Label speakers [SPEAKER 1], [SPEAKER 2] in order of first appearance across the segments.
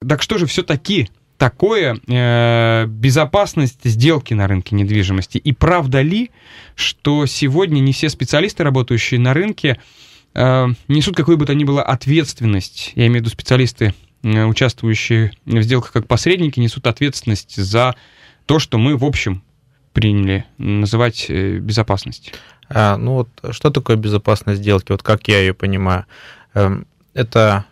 [SPEAKER 1] Так что же все-таки такое безопасность сделки на рынке недвижимости? И правда ли, что сегодня не все специалисты, работающие на рынке, несут какую бы то ни было ответственность, я имею в виду специалисты, участвующие в сделках как посредники, несут ответственность за то, что мы, в общем, приняли называть безопасностью?
[SPEAKER 2] Ну вот, что такое безопасность сделки? Вот как я ее понимаю? Это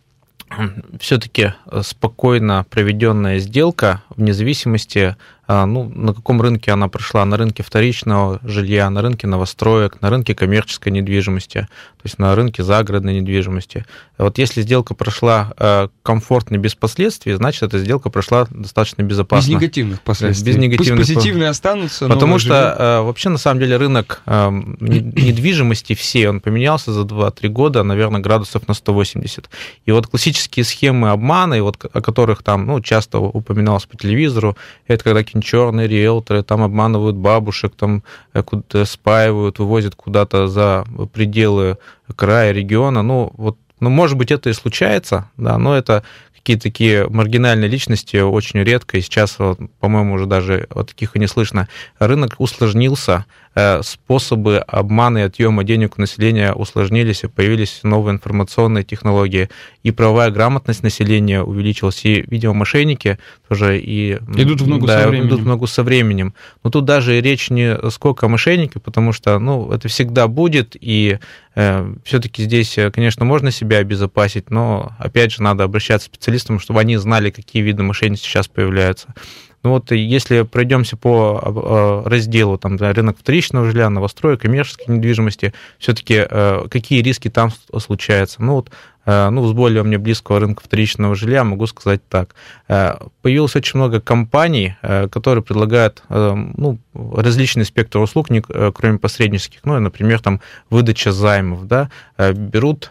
[SPEAKER 2] все-таки спокойно проведенная сделка вне зависимости, на каком рынке она прошла, на рынке вторичного жилья, на рынке новостроек, на рынке коммерческой недвижимости, то есть на рынке загородной недвижимости. Вот если сделка прошла комфортно, без последствий, значит, эта сделка прошла достаточно безопасно.
[SPEAKER 1] Без негативных последствий.
[SPEAKER 2] Без негативных.
[SPEAKER 1] Пусть позитивные останутся.
[SPEAKER 2] Потому что вообще, на самом деле, рынок недвижимости все, он поменялся за 2-3 года, наверное, градусов на 180. И вот классические схемы обмана, и вот, о которых там часто упоминалось по телевизору, это когда какие-нибудь черные риэлторы там обманывают бабушек, там куда-то спаивают, вывозят куда-то за пределы края, региона. Может быть, это и случается, да, но это какие-то такие маргинальные личности очень редко, и сейчас, по-моему, уже даже таких и не слышно. Рынок усложнился, способы обмана и отъема денег у населения усложнились, и появились новые информационные технологии, и правовая грамотность населения увеличилась, и, видимо, мошенники тоже
[SPEAKER 1] идут в ногу
[SPEAKER 2] со временем. Но тут даже речь не сколько о мошеннике, потому что это всегда будет, и все-таки здесь, конечно, можно себя обезопасить, но, опять же, надо обращаться к специалистам, чтобы они знали, какие виды мошенничества сейчас появляются. Если пройдемся по разделу, там, рынок вторичного жилья, новостроек, коммерческой недвижимости, все-таки какие риски там случаются? С более мне близкого рынка вторичного жилья могу сказать так. Появилось очень много компаний, которые предлагают различный спектр услуг, кроме посреднических, например, там, выдача займов, да, берут,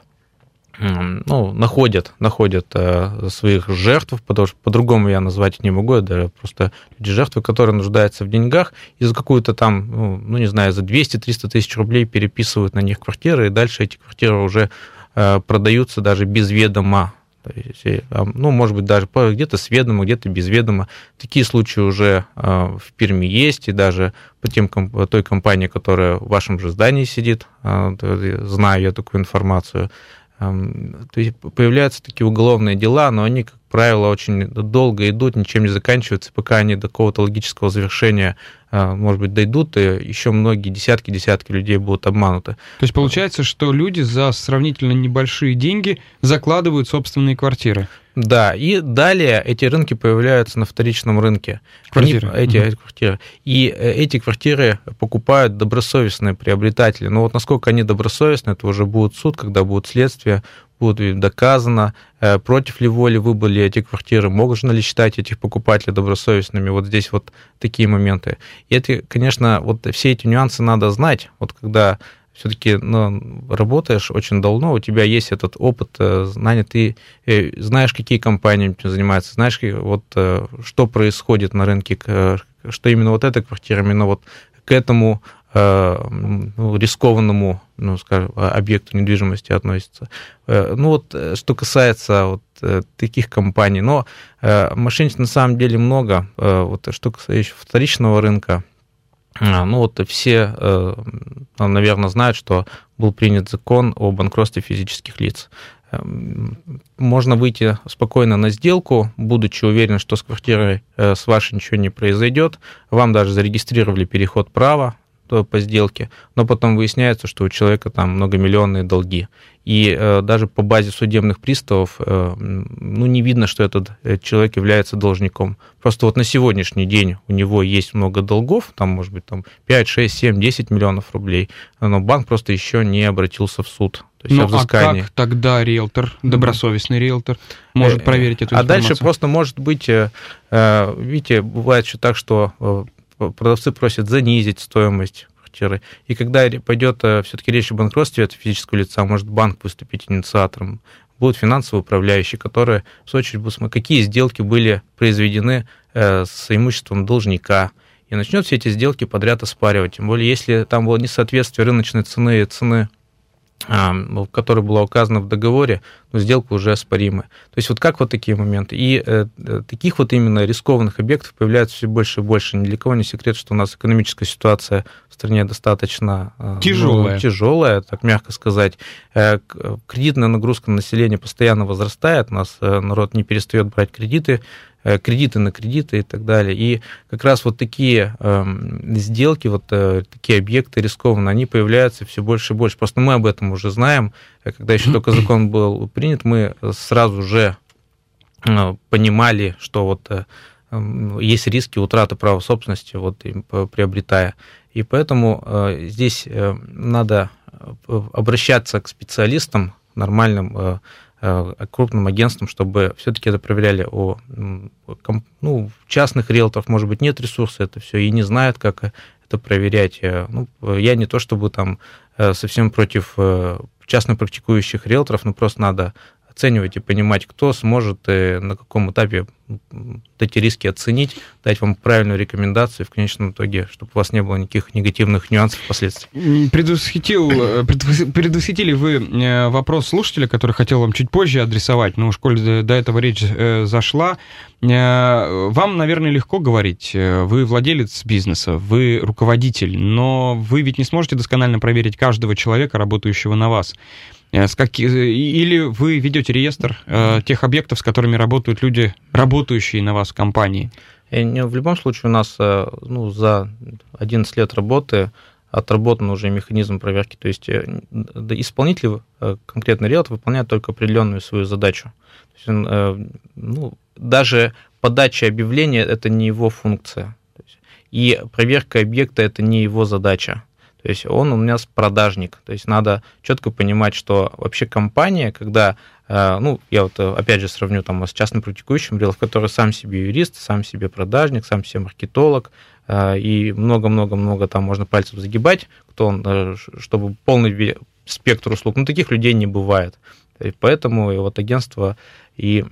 [SPEAKER 2] находят своих жертв, потому что по-другому я назвать не могу, это просто люди-жертвы, которые нуждаются в деньгах, и за какую-то там, за 200-300 тысяч рублей переписывают на них квартиры, и дальше эти квартиры уже продаются даже без ведома. То есть, может быть, даже где-то с ведома, где-то без ведома. Такие случаи уже в Перми есть, и даже по той компании, которая в вашем же здании сидит, знаю я такую информацию. То есть появляются такие уголовные дела, но они, как правило, очень долго идут, ничем не заканчиваются, пока они до какого-то логического завершения, может быть, дойдут, и еще многие десятки людей будут обмануты. То
[SPEAKER 1] есть получается, что люди за сравнительно небольшие деньги закладывают собственные квартиры?
[SPEAKER 2] Да, и далее эти рынки появляются на вторичном рынке. Эти квартиры. И эти квартиры покупают добросовестные приобретатели. Но насколько они добросовестны, это уже будет суд, когда будет следствие, будет доказано, против ли воли выбыли эти квартиры, можно ли считать этих покупателей добросовестными. Вот здесь такие моменты. И это, конечно, все эти нюансы надо знать. Когда все-таки работаешь очень давно, у тебя есть этот опыт, знания, ты знаешь, какие компании этим занимаются, знаешь, что происходит на рынке, что именно эта квартира, именно к этому рискованному, объекту недвижимости относится. Что касается таких компаний, но мошенничеств на самом деле много. Что касается вторичного рынка, все, наверное, знают, что был принят закон о банкротстве физических лиц. Можно выйти спокойно на сделку, будучи уверен, что с квартирой с вашей ничего не произойдет. Вам даже зарегистрировали переход права по сделке, но потом выясняется, что у человека там многомиллионные долги. И даже по базе судебных приставов не видно, что этот человек является должником. Просто на сегодняшний день у него есть много долгов, там, может быть, 5, 6, 7, 10 миллионов рублей, но банк просто еще не обратился в суд. То есть
[SPEAKER 1] а как тогда риэлтор, добросовестный риэлтор, может проверить эту информацию?
[SPEAKER 2] А дальше просто может быть, видите, бывает еще так, что продавцы просят занизить стоимость квартиры. И когда пойдет все-таки речь о банкротстве от физического лица, может банк выступить инициатором. Будут финансовые управляющие, которые, в свою очередь, будут смотреть, какие сделки были произведены с имуществом должника. И начнет все эти сделки подряд оспаривать. Тем более, если там было несоответствие рыночной цены и цены которая была указана в договоре, но сделка уже оспоримая. То есть вот как вот такие моменты. И таких вот именно рискованных объектов появляется все больше и больше. Ни для кого не секрет, что у нас экономическая ситуация в стране достаточно тяжелая, так мягко сказать. Кредитная нагрузка на население постоянно возрастает, у нас народ не перестает брать кредиты на кредиты и так далее. И как раз вот такие сделки, вот такие объекты рискованные, они появляются все больше и больше. Просто мы об этом уже знаем. Когда еще только закон был принят, мы сразу же понимали, что вот есть риски утраты права собственности, вот, приобретая. И поэтому здесь надо обращаться к специалистам, нормальным крупным агентствам, чтобы все-таки это проверяли частных риэлторов, может быть, нет ресурса это все, и не знают, как это проверять. Я не то чтобы там совсем против частно практикующих риэлторов, но просто надо оценивать и понимать, кто сможет на каком этапе эти риски оценить, дать вам правильную рекомендацию в конечном итоге, чтобы у вас не было никаких негативных нюансов впоследствии.
[SPEAKER 1] Предвосхитили вы вопрос слушателя, который хотел вам чуть позже адресовать, но уж коль до этого речь зашла. Вам, наверное, легко говорить, вы владелец бизнеса, вы руководитель, но вы ведь не сможете досконально проверить каждого человека, работающего на вас. Или вы ведете реестр тех объектов, с которыми работают люди, работающие на вас в компании?
[SPEAKER 2] В любом случае у нас за 11 лет работы отработан уже механизм проверки. То есть исполнитель, конкретно риэлтор, выполняет только определенную свою задачу. То есть даже подача объявления – это не его функция. И проверка объекта – это не его задача. То есть он у меня продажник. То есть надо четко понимать, что вообще компания, когда, я вот опять же сравню там с частным практикующим риэлтором, который сам себе юрист, сам себе продажник, сам себе маркетолог, и много-много-много там можно пальцев загибать, кто он, чтобы полный спектр услуг. Но таких людей не бывает. И поэтому вот агентство и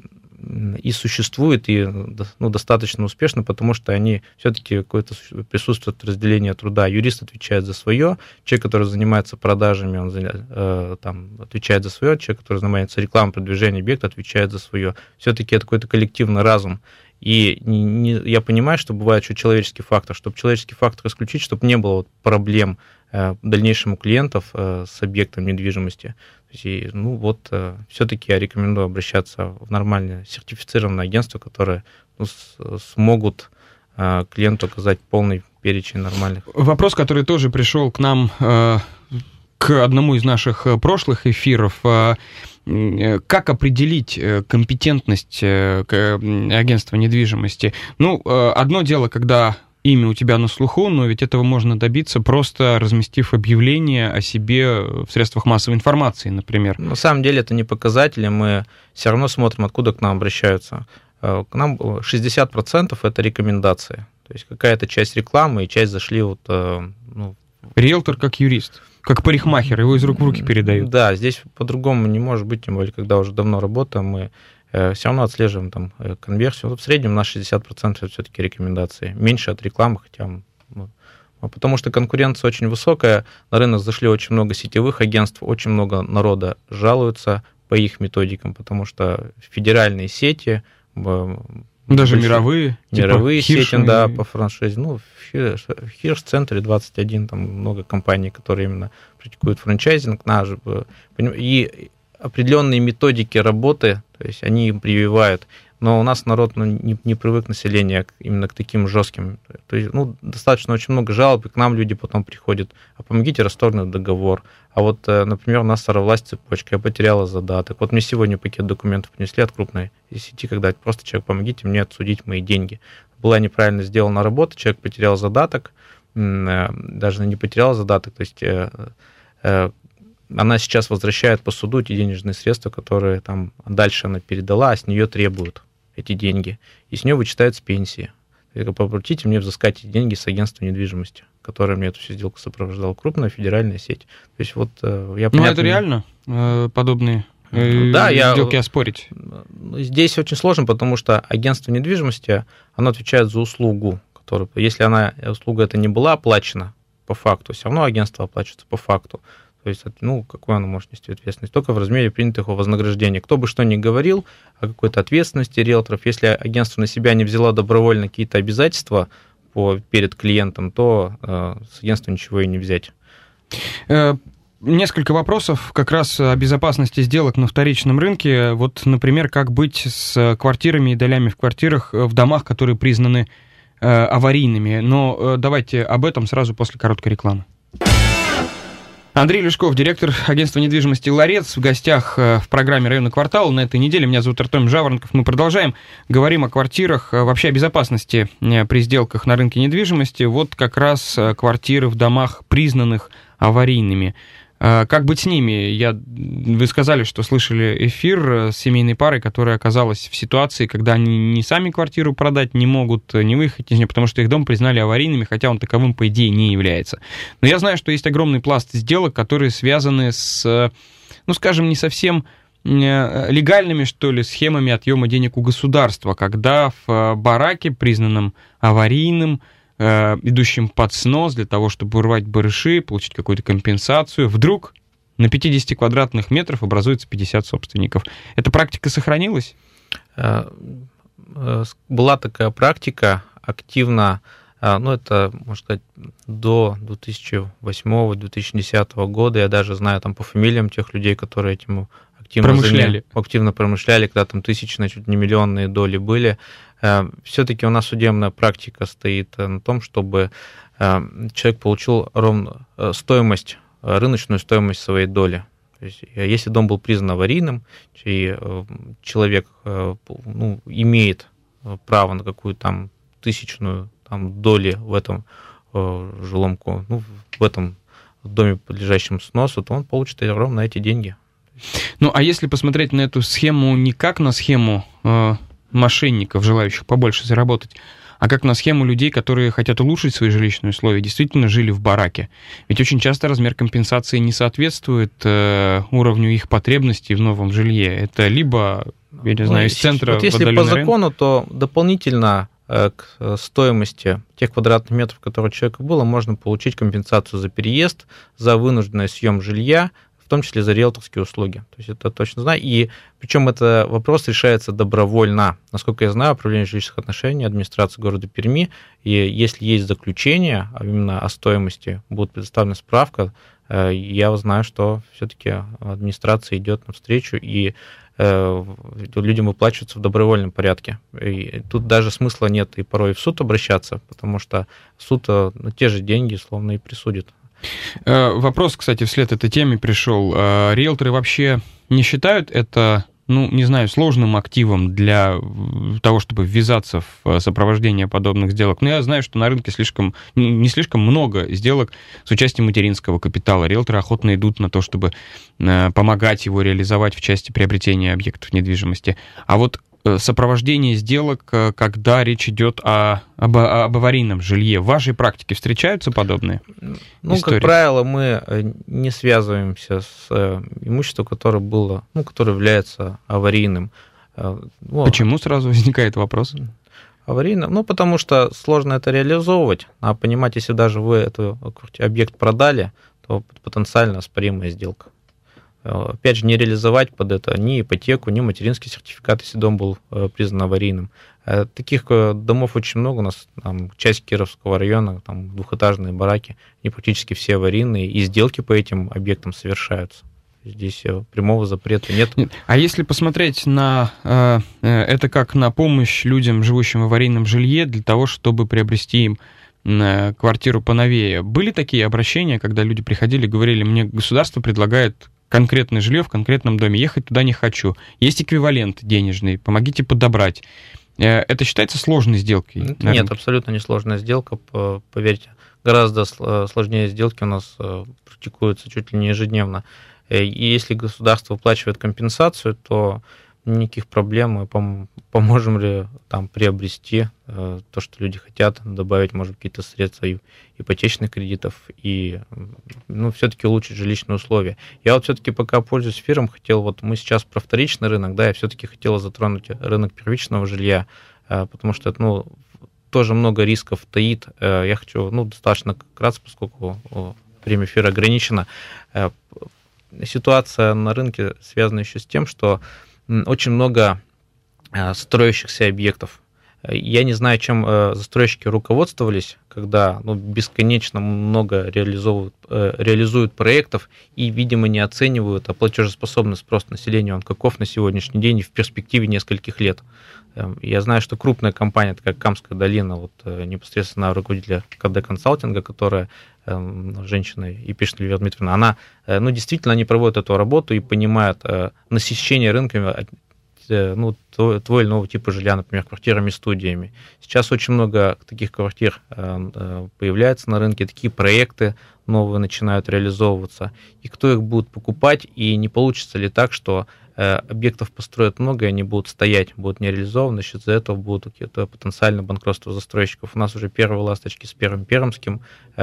[SPEAKER 2] существует, и достаточно успешно, потому что они все-таки какое-то присутствует разделение труда. Юрист отвечает за свое, человек, который занимается продажами, он отвечает за свое, человек, который занимается рекламой, продвижением объекта, отвечает за свое. Все-таки это какой-то коллективный разум. И я понимаю, что бывает еще человеческий фактор. Чтобы человеческий фактор исключить, чтобы не было проблем в дальнейшем у клиентов с объектом недвижимости. Все-таки я рекомендую обращаться в нормальное сертифицированное агентство, которое смогут клиенту оказать полный перечень нормальных.
[SPEAKER 1] Вопрос, который тоже пришел к нам к одному из наших прошлых эфиров. Как определить компетентность агентства недвижимости? Одно дело, когда имя у тебя на слуху, но ведь этого можно добиться, просто разместив объявление о себе в средствах массовой информации, например.
[SPEAKER 2] На самом деле это не показатели, мы все равно смотрим, откуда к нам обращаются. К нам 60% это рекомендации. То есть какая-то часть рекламы и часть зашли
[SPEAKER 1] Риэлтор как юрист, как парикмахер, его из рук в руки передают.
[SPEAKER 2] Да, здесь по-другому не может быть, тем более, когда уже давно работаем, мы все равно отслеживаем там конверсию. В среднем у нас 60% это все-таки рекомендации. Меньше от рекламы, хотя... Потому что конкуренция очень высокая, на рынок зашли очень много сетевых агентств, очень много народа жалуются по их методикам, потому что федеральные сети...
[SPEAKER 1] Даже мировые
[SPEAKER 2] сети, да, по франшизе. В Хирш-центре 21, там много компаний, которые именно практикуют франчайзинг. И определенные методики работы, то есть они им прививают, но у нас народ не привык население именно к таким жестким. То есть, достаточно очень много жалоб, и к нам люди потом приходят, а помогите расторгнуть договор. А вот, например, у нас сорвалась цепочка, я потеряла задаток. Вот мне сегодня пакет документов принесли от крупной сети, когда просто человек, помогите мне отсудить мои деньги. Была неправильно сделана работа, человек потерял задаток, даже не потерял задаток, то есть она сейчас возвращает по суду эти денежные средства, которые там дальше она передала, а с нее требуют эти деньги. И с нее вычитают с пенсии. Попросите мне взыскать эти деньги с агентства недвижимости, которое мне эту всю сделку сопровождала. Крупная федеральная сеть. То есть
[SPEAKER 1] это реально подобные сделки оспорить?
[SPEAKER 2] Здесь очень сложно, потому что агентство недвижимости, оно отвечает за услугу, если услуга эта не была оплачена по факту, все равно агентство оплачивается по факту. То есть, какую она может нести ответственность? Только в размере принятого вознаграждения. Кто бы что ни говорил о какой-то ответственности риэлторов, если агентство на себя не взяло добровольно какие-то обязательства перед клиентом, то с агентства ничего и не взять.
[SPEAKER 1] Несколько вопросов как раз о безопасности сделок на вторичном рынке. Вот, например, как быть с квартирами и долями в квартирах в домах, которые признаны аварийными. Но давайте об этом сразу после короткой рекламы. Андрей Лешков, директор агентства недвижимости «Ларец», в гостях в программе «Районный квартал» на этой неделе. Меня зовут Артем Жаворонков. Мы продолжаем. Говорим о квартирах, вообще о безопасности при сделках на рынке недвижимости. Вот как раз квартиры в домах, признанных аварийными. Как быть с ними? Вы сказали, что слышали эфир с семейной парой, которая оказалась в ситуации, когда они ни сами квартиру продать не могут, не выехать из нее, потому что их дом признали аварийными, хотя он таковым, по идее, не является. Но я знаю, что есть огромный пласт сделок, которые связаны с, скажем, не совсем легальными, что ли, схемами отъема денег у государства, когда в бараке, признанном аварийным, идущим под снос для того, чтобы урвать барыши, получить какую-то компенсацию, вдруг на 50 квадратных метров образуется 50 собственников. Эта практика сохранилась?
[SPEAKER 2] Была такая практика активно, это, можно сказать, до 2008-2010 года. Я даже знаю там по фамилиям тех людей, которые этим активно промышляли, когда там тысячные, чуть не миллионные доли были. Все-таки у нас судебная практика стоит на том, чтобы человек получил ровно рыночную стоимость своей доли. То есть, если дом был признан аварийным, и человек имеет право на какую-то там тысячную доли в этом жилом, в этом доме, подлежащем сносу, то он получит ровно эти деньги.
[SPEAKER 1] А если посмотреть на эту схему не как на схему мошенников, желающих побольше заработать, а как на схему людей, которые хотят улучшить свои жилищные условия, действительно жили в бараке. Ведь очень часто размер компенсации не соответствует уровню их потребностей в новом жилье. Это либо, я не знаю, из центра...
[SPEAKER 2] Вот если по закону, то дополнительно к стоимости тех квадратных метров, которые у человека было, можно получить компенсацию за переезд, за вынужденный съем жилья, в том числе за риэлторские услуги. То есть это точно знаю. И причем этот вопрос решается добровольно. Насколько я знаю, Управление жилищных отношений администрации города Перми, и если есть заключение, а именно о стоимости, будет предоставлена справка, я знаю, что все-таки администрация идет навстречу, и людям выплачиваются в добровольном порядке. И тут даже смысла нет и порой в суд обращаться, потому что суд на те же деньги словно и присудит.
[SPEAKER 1] Вопрос, кстати, вслед этой теме пришел. Риэлторы вообще не считают это, сложным активом для того, чтобы ввязаться в сопровождение подобных сделок? Но я знаю, что на рынке не слишком много сделок с участием материнского капитала. Риэлторы охотно идут на то, чтобы помогать его реализовать в части приобретения объектов недвижимости. А вот сопровождение сделок, когда речь идет об аварийном жилье. В вашей практике встречаются подобные истории? Как
[SPEAKER 2] правило, мы не связываемся с имуществом, которое является аварийным.
[SPEAKER 1] Почему сразу возникает вопрос?
[SPEAKER 2] Аварийным? Потому что сложно это реализовывать. А понимать, если даже вы этот объект продали, то потенциально оспоримая сделка. Опять же, не реализовать под это ни ипотеку, ни материнский сертификат, если дом был признан аварийным. Таких домов очень много у нас, часть Кировского района, двухэтажные бараки, они практически все аварийные, и сделки по этим объектам совершаются. Здесь прямого запрета нет.
[SPEAKER 1] А если посмотреть на это как на помощь людям, живущим в аварийном жилье, для того, чтобы приобрести им квартиру поновее, были такие обращения, когда люди приходили и говорили: мне государство предлагает конкретное жилье в конкретном доме, ехать туда не хочу. Есть эквивалент денежный, помогите подобрать. Это считается сложной сделкой?
[SPEAKER 2] Нет, абсолютно не сложная сделка, поверьте. Гораздо сложнее сделки у нас практикуются чуть ли не ежедневно. И если государство выплачивает компенсацию, то никаких проблем, мы поможем ли приобрести то, что люди хотят, добавить, может, какие-то средства ипотечных кредитов и все-таки улучшить жилищные условия. Я все-таки, пока пользуюсь эфиром, мы сейчас про вторичный рынок, я все-таки хотел затронуть рынок первичного жилья, потому что тоже много рисков таит. Я хочу достаточно кратко, поскольку время эфира ограничено. Ситуация на рынке связана еще с тем, что очень много строящихся объектов. Я не знаю, чем застройщики руководствовались, когда бесконечно много реализуют проектов и, видимо, не оценивают платежеспособность просто населения, он каков на сегодняшний день и в перспективе нескольких лет. Я знаю, что крупная компания, такая Камская долина, непосредственно руководителя КД консалтинга, которая женщина Епишина Эльвира Дмитриевна, она, действительно, они проводят эту работу и понимают насыщение рынками того или иного типа жилья, например, квартирами-студиями. Сейчас очень много таких квартир появляется на рынке, такие проекты новые начинают реализовываться. И кто их будет покупать, и не получится ли так, что объектов построят много, и они будут стоять, будут не реализованы, за счет этого будут какие-то потенциальные банкротства застройщиков. У нас уже первые ласточки с Первым Пермским.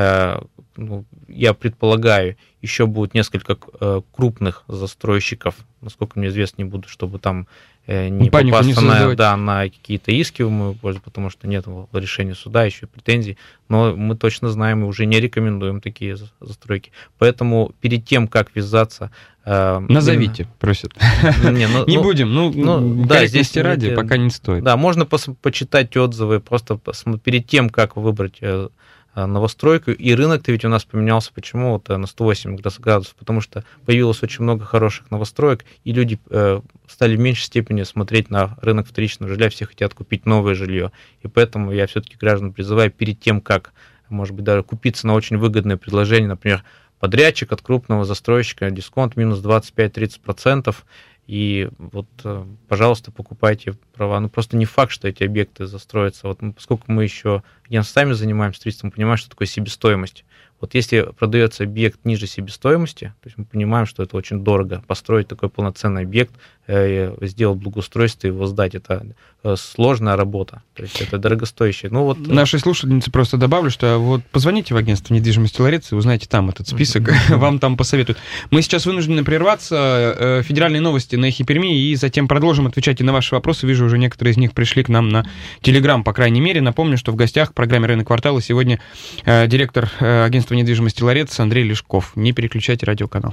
[SPEAKER 2] Я предполагаю, еще будет несколько крупных застройщиков, насколько мне известно, не буду, чтобы там не попасться на какие-то иски в мою пользу, потому что нет решения суда, еще и претензий, но мы точно знаем и уже не рекомендуем такие застройки. Поэтому перед тем, как ввязаться...
[SPEAKER 1] Назовите, просят. Не будем, корректности ради, пока не стоит.
[SPEAKER 2] Да, можно почитать отзывы, просто перед тем, как выбрать новостройку, и рынок-то ведь у нас поменялся, почему на 180 градусов, потому что появилось очень много хороших новостроек, и люди стали в меньшей степени смотреть на рынок вторичного жилья, все хотят купить новое жилье, и поэтому я все-таки граждан призываю перед тем, как, может быть, даже купиться на очень выгодное предложение, например, подрядчик от крупного застройщика, дисконт минус 25-30%, и пожалуйста, покупайте права. Просто не факт, что эти объекты застроятся. Поскольку мы еще сами занимаемся строительством, мы понимаем, что такое себестоимость. Если продается объект ниже себестоимости, то есть мы понимаем, что это очень дорого, построить такой полноценный объект, сделать благоустройство и его сдать, это сложная работа, то есть это дорогостоящее.
[SPEAKER 1] Нашей слушательнице просто добавлю, что позвоните в агентство недвижимости Ларец и узнайте там этот список, вам там посоветуют. Мы сейчас вынуждены прерваться, федеральные новости на Эхе Перми, и затем продолжим отвечать и на ваши вопросы. Вижу, уже некоторые из них пришли к нам на Телеграм, по крайней мере. Напомню, что в гостях в программе «Рынок квартала» сегодня директор агентства недвижимости Ларец Андрей Лешков. Не переключайте радиоканал.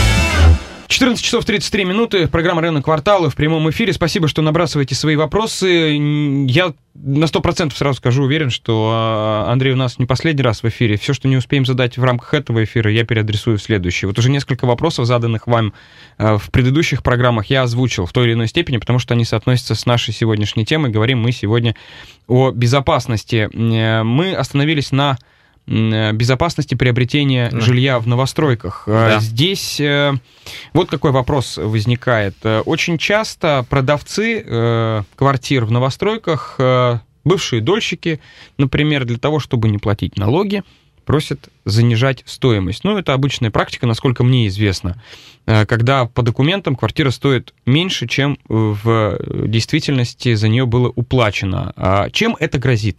[SPEAKER 1] 14 часов 33 минуты, программа «Рынок квартала» в прямом эфире. Спасибо, что набрасываете свои вопросы. Я на 100% сразу скажу, уверен, что Андрей у нас не последний раз в эфире. Все, что не успеем задать в рамках этого эфира, я переадресую в следующий. Уже несколько вопросов, заданных вам в предыдущих программах, я озвучил в той или иной степени, потому что они соотносятся с нашей сегодняшней темой. Говорим мы сегодня о безопасности. Мы остановились на безопасности приобретения жилья в новостройках. Да. Здесь вот какой вопрос возникает. Очень часто продавцы квартир в новостройках, бывшие дольщики, например, для того, чтобы не платить налоги, просят занижать стоимость. Это обычная практика, насколько мне известно, когда по документам квартира стоит меньше, чем в действительности за нее было уплачено. Чем это грозит?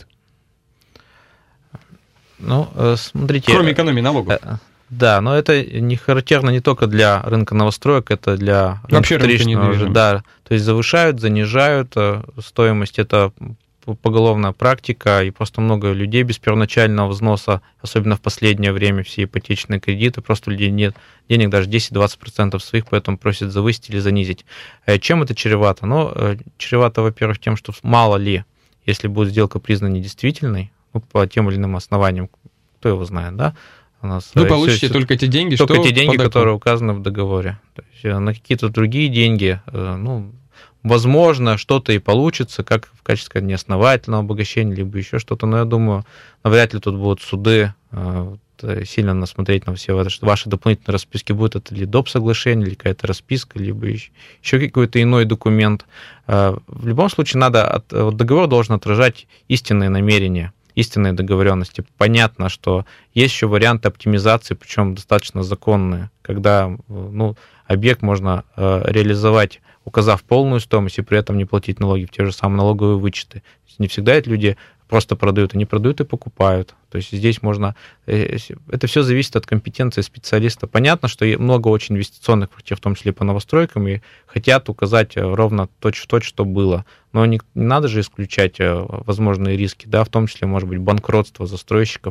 [SPEAKER 2] Смотрите...
[SPEAKER 1] Кроме экономии налогов.
[SPEAKER 2] Да, но это не характерно не только для рынка новостроек, это для
[SPEAKER 1] вообще рынка недвижимости.
[SPEAKER 2] Да, то есть завышают, занижают стоимость, это поголовная практика, и просто много людей без первоначального взноса, особенно в последнее время, все ипотечные кредиты, просто у людей нет денег, даже 10-20% своих, поэтому просят завысить или занизить. Чем это чревато? Чревато, во-первых, тем, что мало ли, если будет сделка признана недействительной, по тем или иным основаниям, кто его знает, да? У нас
[SPEAKER 1] вы получите только те деньги,
[SPEAKER 2] которые указаны в договоре. То есть на какие-то другие деньги, возможно, что-то и получится, как в качестве неосновательного обогащения, либо еще что-то, но я думаю, навряд ли тут будут суды сильно смотреть на все ваши дополнительные расписки, будет это ли доп. Соглашение, или какая-то расписка, либо еще какой-то иной документ. В любом случае, договор должен отражать истинные намерения, истинные договоренности. Понятно, что есть еще варианты оптимизации, причем достаточно законные, когда объект можно реализовать, указав полную стоимость, и при этом не платить налоги в те же самые налоговые вычеты. Не всегда это люди просто продают, они продают и покупают. То есть здесь можно... Это все зависит от компетенции специалиста. Понятно, что много очень инвестиционных квартир, в том числе по новостройкам, и хотят указать ровно точь-в-точь, что было. Но не надо же исключать возможные риски, да, в том числе, может быть, банкротство застройщиков,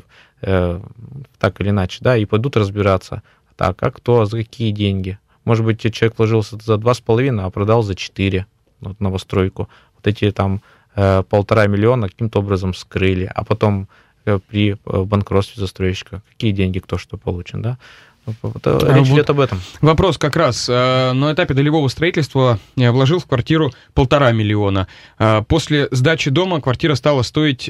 [SPEAKER 2] так или иначе, да, и пойдут разбираться. Так, а кто, за какие деньги? Может быть, человек вложился за 2,5, а продал за 4 новостройку. Вот эти там 1,5 миллиона каким-то образом скрыли, а потом при банкротстве застройщика какие деньги, кто что получит, да? Речь идет об этом.
[SPEAKER 1] Вопрос как раз. На этапе долевого строительства я вложил в квартиру 1,5 миллиона. После сдачи дома квартира стала стоить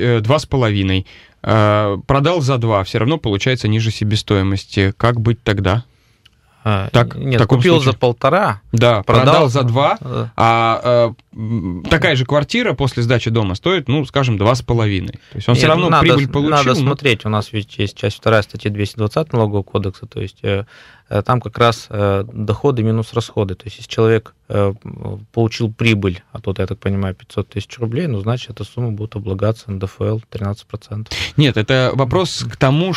[SPEAKER 1] 2,5. Продал за 2. Все равно получается ниже себестоимости. Как быть тогда?
[SPEAKER 2] Нет, купил случае? За 1,5.
[SPEAKER 1] Да, продал за 2, а такая же квартира после сдачи дома стоит, ну, скажем, 2,5. То есть он все равно прибыль получил.
[SPEAKER 2] Надо смотреть, у нас ведь есть часть 2 статьи 220 Налогового кодекса, то есть там как раз доходы минус расходы. То есть если человек получил прибыль, а тут, я так понимаю, 500 тысяч рублей, ну, значит, эта сумма будет облагаться НДФЛ 13%.
[SPEAKER 1] Нет, это вопрос к тому,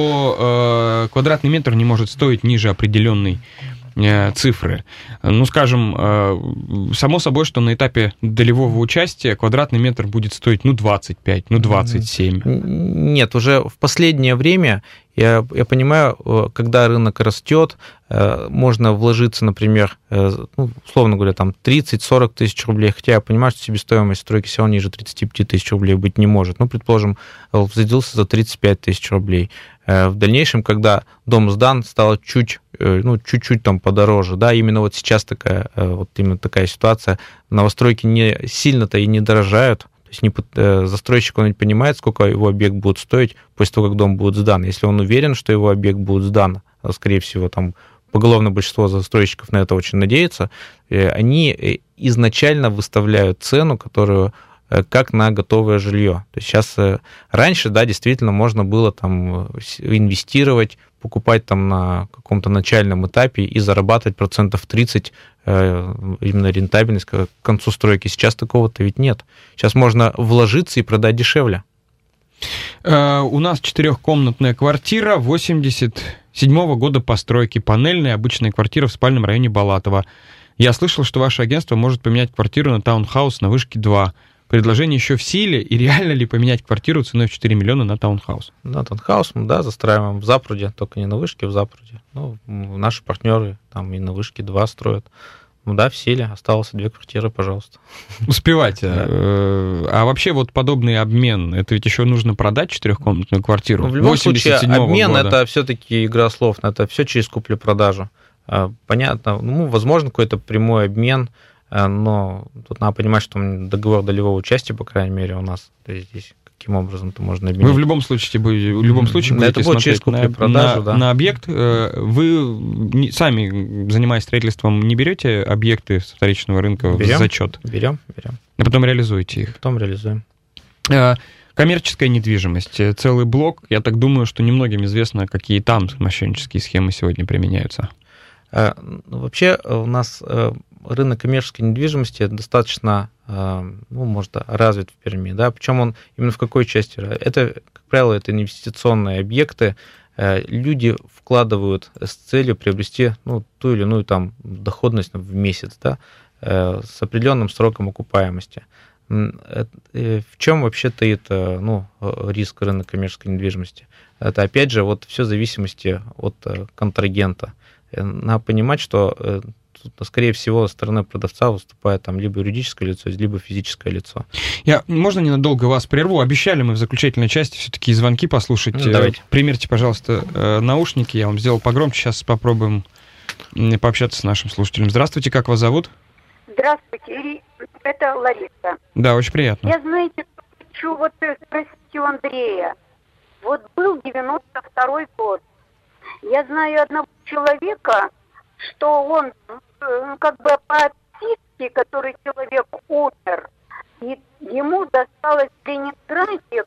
[SPEAKER 1] что квадратный метр не может стоить ниже определенной цифры. Ну, скажем, само собой, что на этапе долевого участия квадратный метр будет стоить, 25, 27.
[SPEAKER 2] Нет, уже в последнее время, я понимаю, когда рынок растет, можно вложиться, например, условно говоря, там 30-40 тысяч рублей, хотя я понимаю, что себестоимость стройки все равно ниже 35 тысяч рублей быть не может. Ну, предположим, взлетелся за 35 тысяч рублей. В дальнейшем, когда дом сдан, стало чуть-чуть там подороже, да, именно вот сейчас именно такая ситуация, новостройки не сильно-то и не дорожают, то есть застройщик, он ведь понимает, сколько его объект будет стоить после того, как дом будет сдан. Если он уверен, что его объект будет сдан, скорее всего, там поголовное большинство застройщиков на это очень надеется, они изначально выставляют цену, которую как на готовое жилье. То есть сейчас, раньше, да, действительно можно было там инвестировать, покупать там на каком-то начальном этапе и зарабатывать 30% именно рентабельность к концу стройки. Сейчас такого-то ведь нет. Сейчас можно вложиться и продать дешевле.
[SPEAKER 1] У нас 4-комнатная квартира 87-го года постройки, панельная обычная квартира в спальном районе Балатова. Я слышал, что ваше агентство может поменять квартиру на таунхаус на Вышке 2. Предложение еще в силе, и реально ли поменять квартиру ценой в 4 миллиона на таунхаус?
[SPEAKER 2] На таунхаус мы, да, застраиваем в Запруде, только не на Вышке, в Запруде. Ну, наши партнеры там и на Вышке 2 строят. Ну да, в силе, осталось 2 квартиры, пожалуйста.
[SPEAKER 1] Успевайте. Да. А вообще вот подобный обмен, это ведь еще нужно продать 4-комнатную квартиру?
[SPEAKER 2] В любом случае, обмен года. Это все-таки игра слов, это все через куплю-продажу. Понятно, возможно, какой-то прямой обмен, но тут надо понимать, что договор долевого участия, по крайней мере, у нас, то есть здесь каким образом это можно обменять.
[SPEAKER 1] Вы в любом случае будете смотреть на объект. Вы сами, занимаясь строительством, не берете объекты с вторичного рынка в зачет?
[SPEAKER 2] Берем.
[SPEAKER 1] А потом реализуете их?
[SPEAKER 2] Потом реализуем.
[SPEAKER 1] Коммерческая недвижимость, целый блок. Я так думаю, что немногим известно, какие там мошеннические схемы сегодня применяются.
[SPEAKER 2] Вообще у нас рынок коммерческой недвижимости достаточно, может, развит в Перми, да, причем он именно в какой части? Это, как правило, это инвестиционные объекты, люди вкладывают с целью приобрести, ту или иную там доходность в месяц, да, с определенным сроком окупаемости. В чем вообще таит риск рынка коммерческой недвижимости? Это, опять же, вот все в зависимости от контрагента. Надо понимать, что, скорее всего, со стороны продавца выступает там либо юридическое лицо, либо физическое лицо.
[SPEAKER 1] Можно ненадолго вас прерву? Обещали мы в заключительной части все-таки звонки послушать.
[SPEAKER 2] Давайте.
[SPEAKER 1] Примерьте, пожалуйста, наушники. Я вам сделал погромче. Сейчас попробуем пообщаться с нашим слушателем. Здравствуйте, как вас зовут?
[SPEAKER 3] Здравствуйте, это Лариса.
[SPEAKER 1] Да, очень приятно.
[SPEAKER 3] Я, знаете, хочу спросить у Андрея. Вот был 92-й год. Я знаю одного человека, что он по отписке, который человек умер, и ему досталось в Ленинграде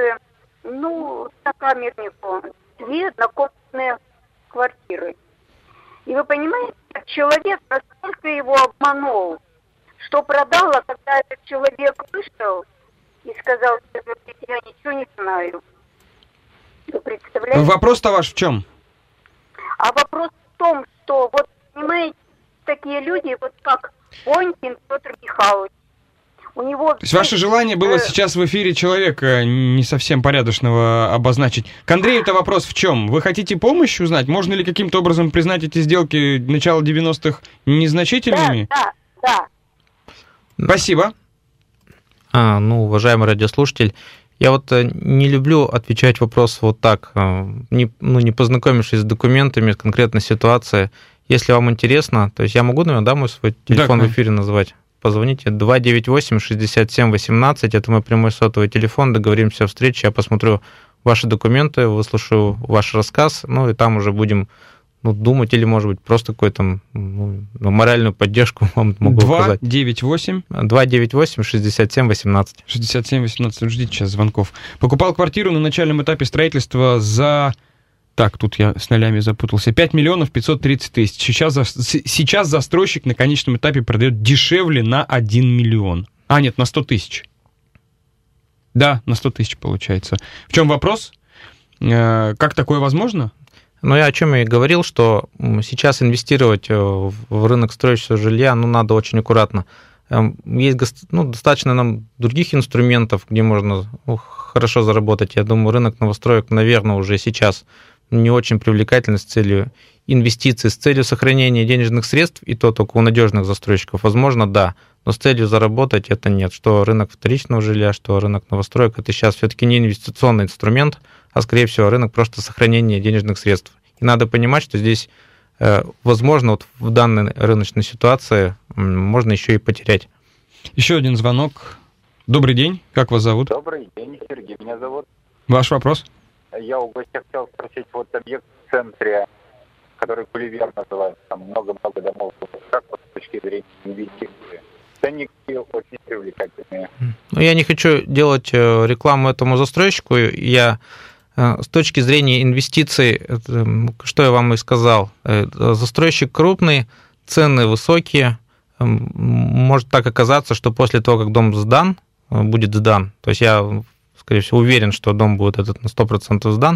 [SPEAKER 3] сокамернику 2 однокомнатные квартиры. И вы понимаете, человек настолько его обманул, что продал, а когда этот человек вышел, и сказал, что я ничего не знаю. Вы представляете?
[SPEAKER 1] Вопрос-то ваш в чем?
[SPEAKER 3] А вопрос в том, что вот, понимаете, такие люди, вот как Бонькин Петр Михайлович, у него...
[SPEAKER 1] То есть ваше желание было сейчас в эфире человека не совсем порядочного обозначить. К Андрею-то вопрос в чем? Вы хотите помощь узнать? Можно ли каким-то образом признать эти сделки начала 90-х незначительными?
[SPEAKER 3] Да.
[SPEAKER 1] Спасибо.
[SPEAKER 2] Уважаемый радиослушатель, я вот не люблю отвечать вопрос вот так, не познакомившись с документами, конкретной ситуацией. Если вам интересно, то есть я могу, наверное, мой свой телефон в эфире назвать? Позвоните 298-67-18, это мой прямой сотовый телефон, договоримся о встрече, я посмотрю ваши документы, выслушаю ваш рассказ, и там уже будем думать, или, может быть, просто какую-то моральную поддержку вам могу указать. 298-67-18.
[SPEAKER 1] 67-18, ждите сейчас звонков. Покупал квартиру на начальном этапе строительства за... Так, тут я с нулями запутался. 5 миллионов 530 тысяч. Сейчас застройщик на конечном этапе продает дешевле на 1 миллион. Нет, на 100 тысяч. Да, на 100 тысяч получается. В чем вопрос? Как такое возможно?
[SPEAKER 2] Я о чем и говорил, что сейчас инвестировать в рынок строящегося жилья, надо очень аккуратно. Есть достаточно нам других инструментов, где можно хорошо заработать. Я думаю, рынок новостроек, наверное, уже сейчас не очень привлекательный с целью инвестиций, с целью сохранения денежных средств, и то только у надежных застройщиков, возможно, да, но с целью заработать это нет. Что рынок вторичного жилья, что рынок новостроек, это сейчас все-таки не инвестиционный инструмент, а, скорее всего, рынок просто сохранения денежных средств. И надо понимать, что здесь, возможно, в данной рыночной ситуации можно еще и потерять.
[SPEAKER 1] Еще один звонок. Добрый день, как вас зовут?
[SPEAKER 4] Добрый день, Сергей меня зовут.
[SPEAKER 1] Ваш вопрос?
[SPEAKER 4] Я у гостя хотел спросить, объект в центре, который Гулливер называется, там много-много домов, как с точки зрения инвестиций? Ценники очень привлекательные.
[SPEAKER 2] Я не хочу делать рекламу этому застройщику, я с точки зрения инвестиций, что я вам и сказал, застройщик крупный, цены высокие, может так оказаться, что после того, как дом будет сдан, то есть я, скорее всего, уверен, что дом будет этот на 100% сдан,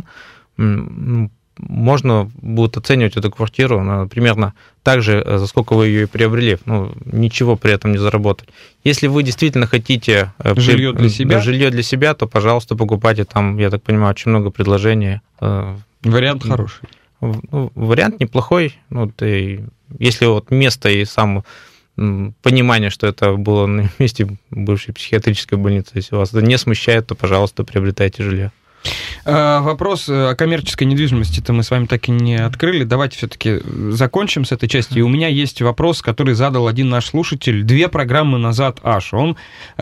[SPEAKER 2] можно будет оценивать эту квартиру примерно так же, за сколько вы ее и приобрели, ничего при этом не заработать. Если вы действительно хотите
[SPEAKER 1] жилье для себя,
[SPEAKER 2] то, пожалуйста, покупайте там, я так понимаю, очень много предложений.
[SPEAKER 1] Вариант хороший.
[SPEAKER 2] Вариант неплохой. Если место и понимание, что это было на месте бывшей психиатрической больницы, если вас это не смущает, то, пожалуйста, приобретайте жилье.
[SPEAKER 1] Вопрос о коммерческой недвижимости-то мы с вами так и не открыли. Давайте все-таки закончим с этой части. И у меня есть вопрос, который задал один наш слушатель 2 программы назад, аж. Он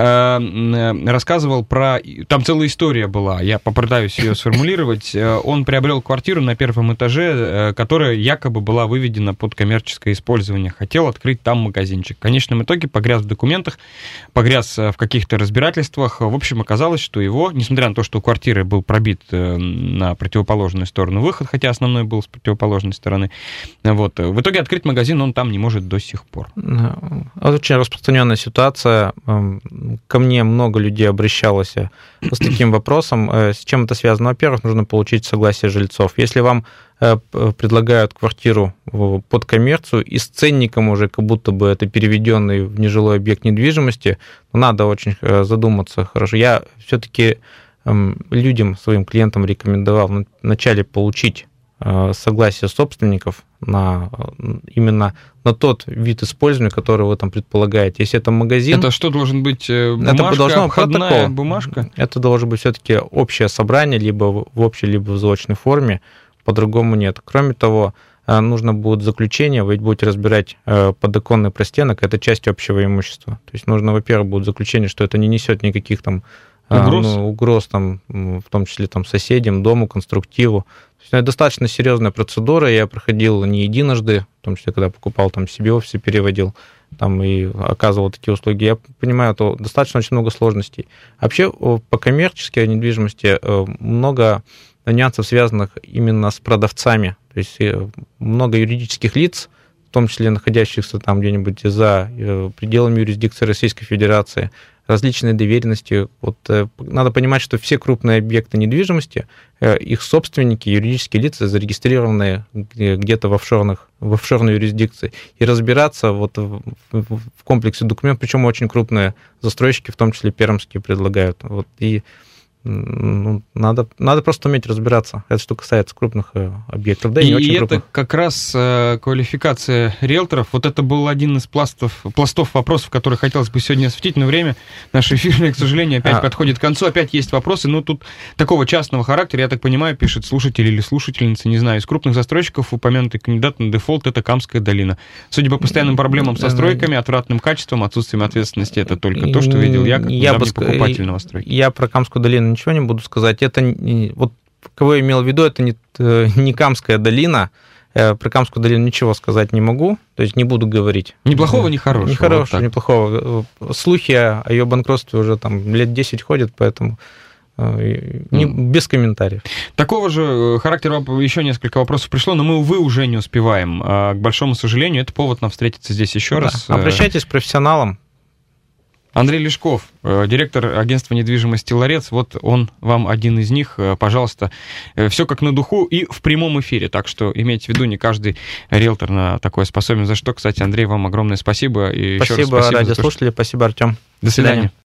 [SPEAKER 1] рассказывал про... Там целая история была, я попытаюсь ее сформулировать. Он приобрел квартиру на 1-м этаже, которая якобы была выведена под коммерческое использование. Хотел открыть там магазинчик. В конечном итоге погряз в документах, погряз в каких-то разбирательствах. В общем, оказалось, что его, несмотря на то, что у квартиры был пробит на противоположную сторону выход, хотя основной был с противоположной стороны. В итоге открыть магазин он там не может до сих пор.
[SPEAKER 2] Это очень распространенная ситуация. Ко мне много людей обращалось с таким вопросом. С чем это связано? Во-первых, нужно получить согласие жильцов. Если вам предлагают квартиру под коммерцию и с ценником уже как будто бы это переведенный в нежилой объект недвижимости, надо очень задуматься хорошо. Я все-таки людям, своим клиентам рекомендовал вначале получить согласие собственников именно на тот вид использования, который вы там предполагаете. Если это магазин...
[SPEAKER 1] Это что должен быть? Бумажка, это должно быть обходная бумажка?
[SPEAKER 2] Это должно быть все-таки общее собрание, либо в общей, либо в заочной форме. По-другому нет. Кроме того, нужно будет заключение, вы будете разбирать подоконный простенок, это часть общего имущества. То есть нужно, во-первых, будет заключение, что это не несет никаких там угроз там, в том числе там, соседям, дому, конструктиву. То есть, это достаточно серьезная процедура, я проходил не единожды, в том числе, когда покупал там себе офисы, переводил там, и оказывал такие услуги. Я понимаю, что достаточно очень много сложностей. Вообще, по коммерческой недвижимости много нюансов, связанных именно с продавцами. То есть много юридических лиц, том числе находящихся там где-нибудь за пределами юрисдикции Российской Федерации, различные доверенности. Вот надо понимать, что все крупные объекты недвижимости, их собственники, юридические лица, зарегистрированные где-то в офшорной юрисдикции, и разбираться вот в комплексе документов, причем очень крупные застройщики, в том числе пермские, предлагают. Вот, и надо просто уметь разбираться. Это что касается крупных объектов, да и не очень крупных.
[SPEAKER 1] И это как раз квалификация риэлторов. Вот это был один из пластов вопросов, которые хотелось бы сегодня осветить, но время наше эфирное, к сожалению, опять подходит к концу. Опять есть вопросы, но тут такого частного характера, я так понимаю, пишет слушатель или слушательница, не знаю, из крупных застройщиков упомянутый кандидат на дефолт — это Камская долина. Судя по постоянным проблемам со стройками, отвратным качеством, отсутствием ответственности, это только то, что видел я, как недавний покупатель новостройки.
[SPEAKER 2] Я про Камскую долину ничего не буду сказать. Это вот кого я имел в виду, это не Камская долина. Про Камскую долину ничего сказать не могу, то есть не буду говорить.
[SPEAKER 1] Ни плохого, ни хорошего.
[SPEAKER 2] Ни хорошего, ни плохого. Слухи о ее банкротстве уже там лет 10 ходят, поэтому без комментариев.
[SPEAKER 1] Такого же характера еще несколько вопросов пришло, но мы, увы, уже не успеваем. К большому сожалению, это повод нам встретиться здесь еще раз.
[SPEAKER 2] Обращайтесь к профессионалам.
[SPEAKER 1] Андрей Лешков, директор агентства недвижимости «Ларец», вот он вам один из них, пожалуйста, все как на духу и в прямом эфире, так что имейте в виду, не каждый риэлтор на такое способен, за что, кстати, Андрей, вам огромное спасибо. И
[SPEAKER 2] спасибо,
[SPEAKER 1] еще раз спасибо
[SPEAKER 2] радиослушатели, спасибо, Артем.
[SPEAKER 1] До свидания.